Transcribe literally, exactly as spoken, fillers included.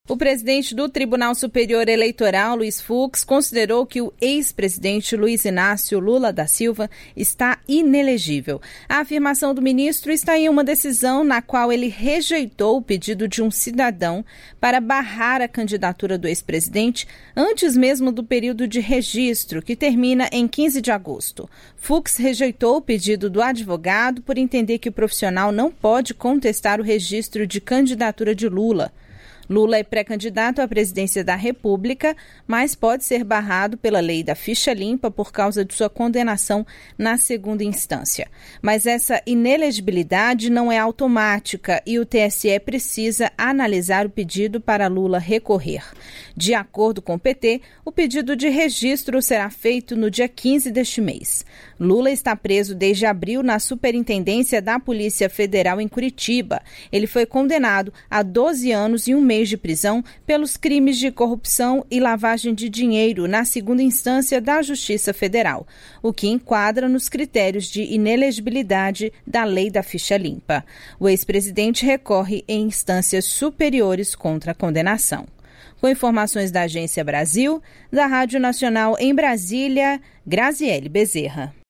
O presidente do Tribunal Superior Eleitoral, Luiz Fux, considerou que o ex-presidente Luiz Inácio Lula da Silva está inelegível. A afirmação do ministro está em uma decisão na qual ele rejeitou o pedido de um cidadão para barrar a candidatura do ex-presidente antes mesmo do período de registro, que termina em quinze de agosto. Fux rejeitou o pedido do advogado por entender que o profissional não pode contestar o registro de candidatura de Lula. Lula é pré-candidato à presidência da República, mas pode ser barrado pela lei da ficha limpa por causa de sua condenação na segunda instância. Mas essa inelegibilidade não é automática e o T S E precisa analisar o pedido para Lula recorrer. De acordo com o P T, o pedido de registro será feito no dia quinze deste mês. Lula está preso desde abril na Superintendência da Polícia Federal em Curitiba. Ele foi condenado a doze anos e um mês de prisão pelos crimes de corrupção e lavagem de dinheiro na segunda instância da Justiça Federal, o que enquadra nos critérios de inelegibilidade da lei da ficha limpa. O ex-presidente recorre em instâncias superiores contra a condenação. Com informações da Agência Brasil, da Rádio Nacional em Brasília, Graziele Bezerra.